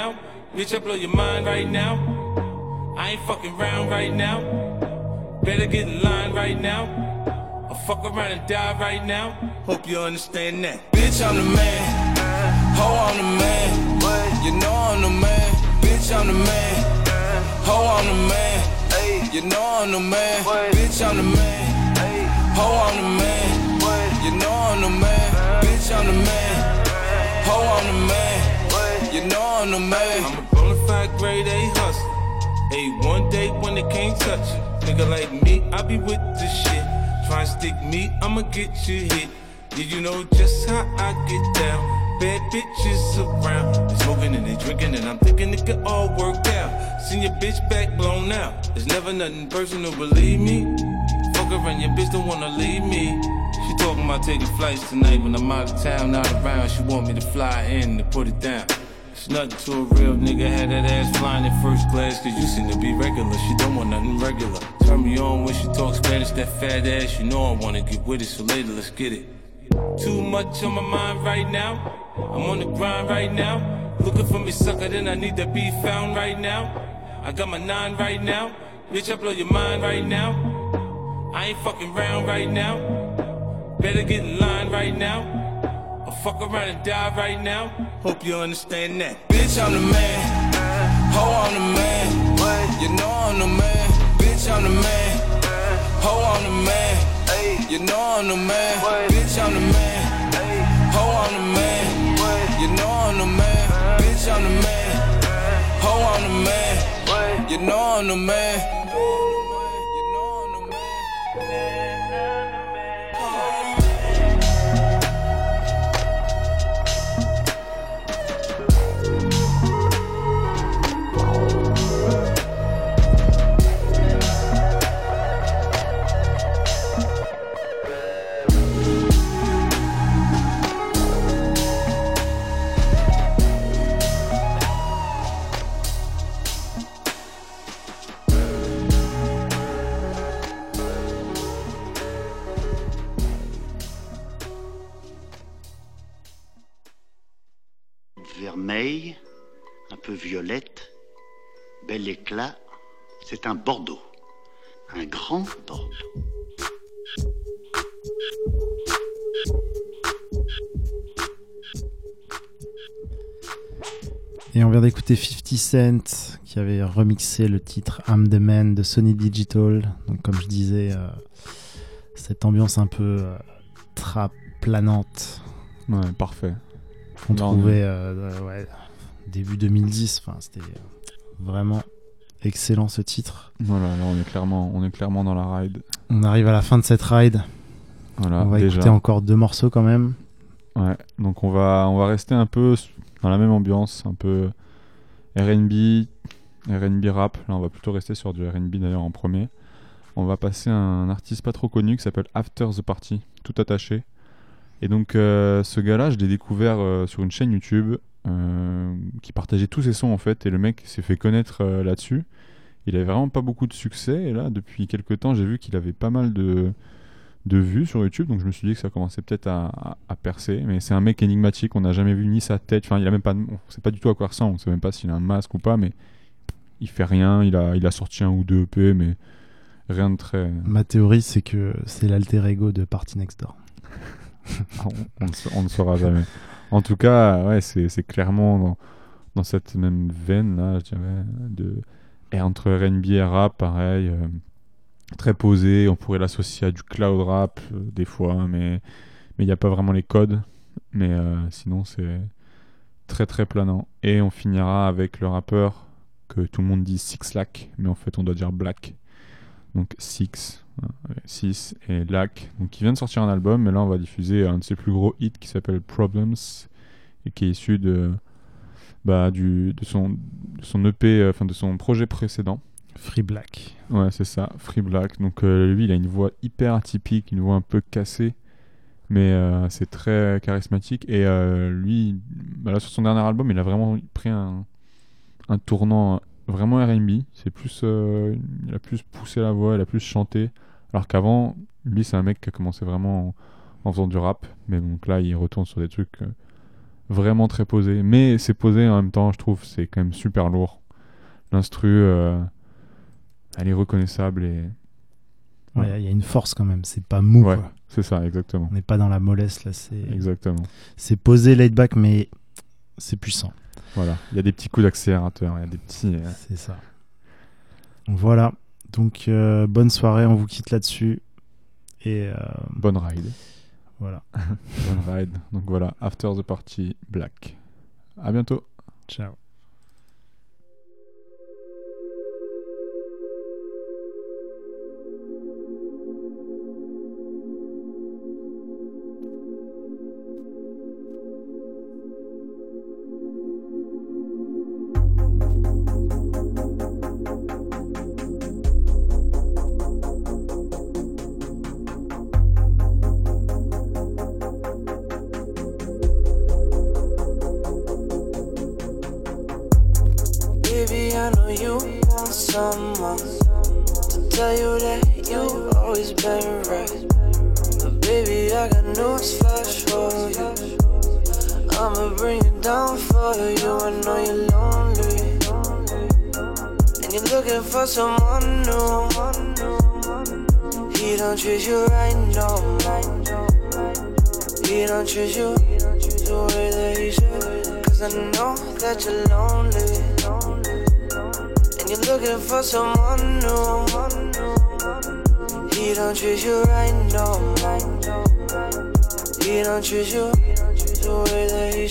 S15: Bitch, I blow your mind right now. I ain't fucking around right now. Better get in line right now. I'll fuck around and die right now. Hope you understand that. Bitch, I'm the man. Ho, I'm the man. You know I'm the man. Bitch, I'm the man. Ho, I'm the man. You know I'm the man. Bitch, I'm the man. Ho, I'm the man. You know I'm the man. Bitch, I'm the man. Ho, I'm the man. You know I'm the man. I'm a bona fide grade A hustler. Hey, one day when they can't touch it. Nigga like me, I be with this shit. Try and stick me, I'ma get you hit. Did you know just how I get down? Bad bitches around. They smoking and they drinking and I'm thinking it could all work out. Seen your bitch back blown out. There's never nothing personal, believe me. Fuck around, your bitch don't wanna leave me. She talking about taking flights tonight when I'm out of town, not around. She want me to fly in and put it down. It's nothing to a real nigga, had that ass flying in first class. Cause you seem to be regular, she don't want nothing regular. Turn me on when she talks Spanish, that fat ass. You know I wanna get with it, so later let's get it. Too much on my mind right now. I'm on the grind right now. Looking for me sucker, then I need to be found right now. I got my 9 right now. Bitch, I blow your mind right now. I ain't fucking round right now. Better get in line right now. I'll fuck around and die right now. Hope you understand that. Bitch, I'm the man. Ho, I'm the man. You know I'm the man. Bitch, I'm the man. Ho, I'm the man. You know I'm the man. Bitch, I'm the man. Ho, I'm the man. You know I'm the man. Bitch, I'm the man. Ho, I'm the man. You know I'm the man.
S16: Vermeil, un peu violette, bel éclat, c'est un Bordeaux, un grand Bordeaux.
S3: Et on vient d'écouter 50 Cent qui avait remixé le titre I'm the Man de Sony Digital. Donc comme je disais, cette ambiance un peu trap planante.
S4: Ouais, parfait.
S3: Qu'on trouvait début 2010. Enfin, c'était vraiment excellent ce titre.
S4: Voilà, là on est clairement dans la ride.
S3: On arrive à la fin de cette ride.
S4: Voilà,
S3: on va écouter encore 2 morceaux quand même.
S4: Ouais, donc on va rester un peu dans la même ambiance, un peu R&B rap. Là on va plutôt rester sur du R&B d'ailleurs en premier. On va passer à un artiste pas trop connu qui s'appelle After the Party, tout attaché. Et donc ce gars-là, je l'ai découvert sur une chaîne YouTube qui partageait tous ses sons en fait, et le mec s'est fait connaître là-dessus. Il avait vraiment pas beaucoup de succès, et là depuis quelques temps j'ai vu qu'il avait pas mal de vues sur YouTube, donc je me suis dit que ça commençait peut-être à percer. Mais c'est un mec énigmatique, on n'a jamais vu ni sa tête, enfin il a même pas, on sait pas du tout à quoi il ressemble, on sait même pas s'il a un masque ou pas, mais il fait rien. Il a sorti 1 ou 2 EP, mais rien de très...
S3: Ma théorie c'est que c'est l'alter ego de Party Next Door.
S4: on ne saura jamais. En tout cas, ouais, c'est clairement dans cette même veine là, je dirais, et entre R&B et rap, pareil, très posé. On pourrait l'associer à du cloud rap des fois, mais il n'y a pas vraiment les codes. Mais sinon, c'est très très planant. Et on finira avec le rappeur que tout le monde dit Six Lack, mais en fait on doit dire Black. Donc 6 et Lack, donc qui vient de sortir un album, mais là on va diffuser un de ses plus gros hits qui s'appelle Problems, et qui est issu de son EP, enfin de son projet précédent,
S3: Free Black.
S4: Ouais, c'est ça, Free Black. Donc lui il a une voix hyper atypique, une voix un peu cassée, mais c'est très charismatique. Et lui, là, sur son dernier album, il a vraiment pris un tournant vraiment R&B. C'est plus, il a plus poussé la voix, il a plus chanté. Alors qu'avant, lui, c'est un mec qui a commencé vraiment en faisant du rap. Mais donc là, il retourne sur des trucs vraiment très posé. Mais c'est posé en même temps, je trouve, c'est quand même super lourd. L'instru, elle est reconnaissable et...
S3: Ouais, il y a une force quand même, c'est pas mou.
S4: Ouais,
S3: quoi.
S4: c'est ça, exactement.
S3: On n'est pas dans la mollesse là,
S4: Exactement.
S3: C'est posé, laid back, mais c'est puissant.
S4: Voilà, il y a des petits coups d'accélérateur, il y a des petits...
S3: C'est ça. Voilà, donc bonne soirée, on vous quitte là-dessus. Et
S4: bonne ride.
S3: Voilà.
S4: Bonne ride. Donc voilà, After the Party, Black. À bientôt.
S3: Ciao.
S17: Someone to tell you that you always been right. But baby, I got news flash for you. I'ma bring it down for you. I know you're lonely and you're looking for someone new. He don't treat you right, no. He don't treat you the way that he should. Cause I know that you're lonely. You're looking for someone new. He don't treat you right, no. He don't treat you the way that he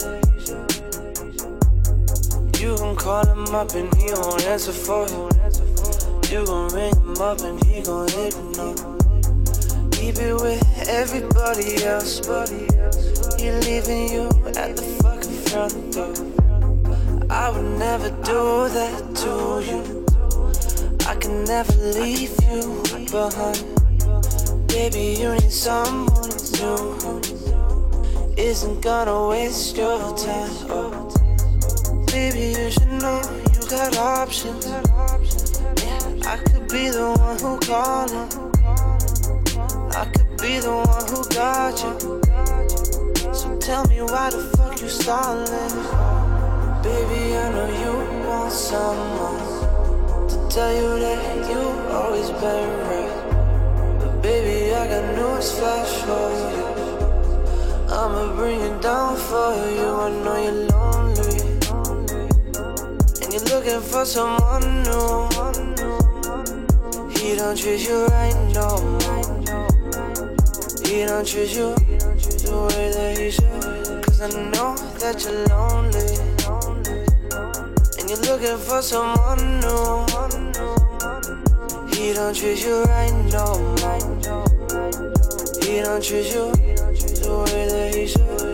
S17: should. You gon' call him up and he won't answer for you. You gon' ring him up and he gon' hit no. He be with everybody else, but he leaving you at the fucking front door. I would never do that to you. I can never leave you behind. Baby, you need someone new. Isn't gonna waste your time. Oh. Baby, you should know you got options. Yeah, I could be the one who called him. I could be the one who got you. So tell me why the fuck you stalling. Baby, I know you want someone to tell you that you always been right. But baby, I got news flash for you. I'ma bring it down for you. I know you're lonely and you're looking for someone new. He don't treat you right, no. He don't treat you the way that he should. Cause I know that you're lonely. You're looking for someone new. He don't treat you right, no. He don't treat you the way that he should.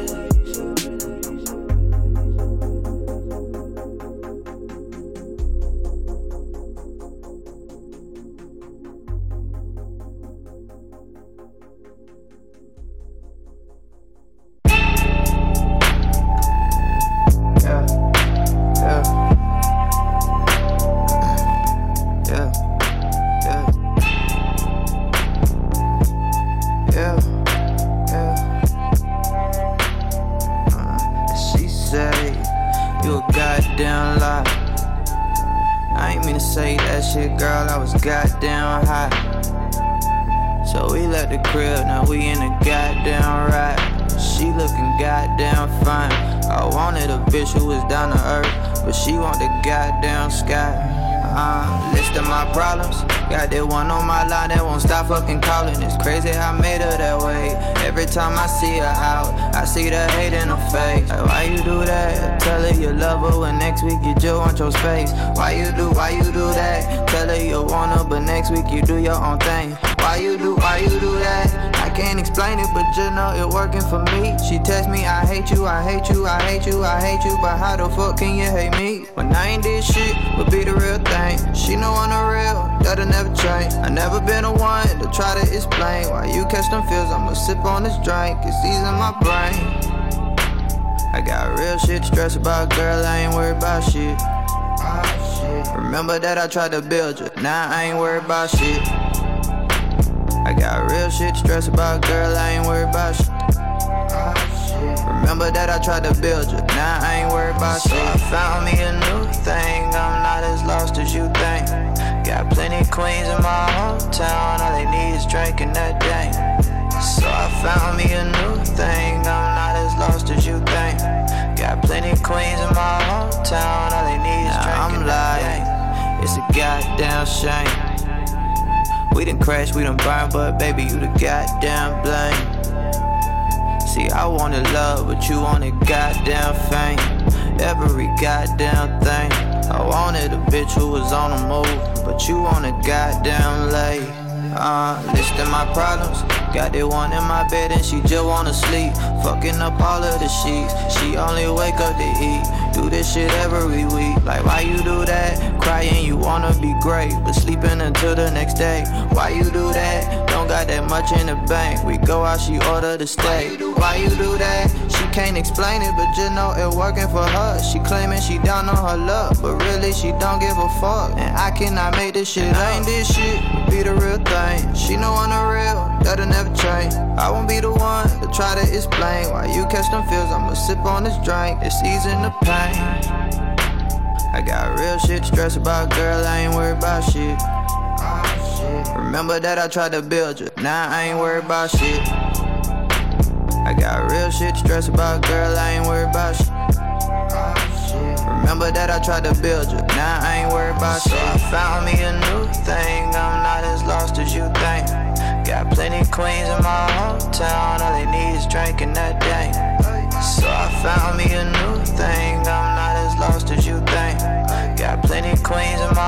S18: Goddamn hot. So we left the crib, now we in the goddamn ride. She looking goddamn fine. I wanted a bitch who was down to earth, but she want the goddamn sky. List of my problems. Got that one on my line that won't stop fucking calling. It's crazy how I made her that way. Every time I see her out, I see the hate in her face. Like, why you do that? Tell her you love her when next week you just want your space. Why you do that? Tell her you want her but next week you do your own thing. Why you do that? I can't explain it but just know it working for me. She text me, I hate you, I hate you, I hate you, I hate you. But how the fuck can you hate me? When I ain't did shit, would be the real thing. She know I'm the real, that'll never change. I never been the one to try to explain why you catch them feels. I'ma sip on this drink, it's easing my brain. I got real shit to stress about, girl, I ain't worried about shit. Remember that I tried to build you, now I ain't worried about shit. I got real shit to stress about, girl, I ain't worried about shit. Remember that I tried to build you, now I ain't worried about shit. I found me a new thing, I'm not as lost as you think. Got plenty of queens in my hometown, all they need is drinking that dank. So I found me a new thing, I'm not as lost as you think. Got plenty of queens in my hometown, all they need is drinking that dank. It's a goddamn shame. We done crashed, we done burned, but baby, you the goddamn blame. See, I wanted love, but you wanted goddamn fame. Every goddamn thing. I wanted a bitch who was on the move, but you wanted goddamn late. Listing my problems. Got that one in my bed and she just wanna sleep. Fucking up all of the sheets. She only wake up to eat. Do this shit every week. Like why you do that? Crying you wanna be great, but sleeping until the next day. Why you do that? Don't got that much in the bank. We go out, she order the steak. Why you do that? She can't explain it, but just know it working for her. She claiming she down on her luck, but really she don't give a fuck. And I cannot make this shit. I ain't this shit, be the real thing. She know I'm the real, that'll never change. I won't be the one to try to explain why you catch them feels. I'ma sip on this drink, it's easing the pain. I got real shit to stress about, girl, I ain't worried about shit. Remember that I tried to build you, now I ain't worried about shit. I got real shit to stress about, girl, I ain't worried about shit. Remember that I tried to build you, now I ain't worried about shit. So I found me a new thing, I'm not as lost as you think. Got plenty of queens in my hometown, all they need is drinking that dank. So I found me a new thing, I'm not as lost as you think. Got plenty of queens in my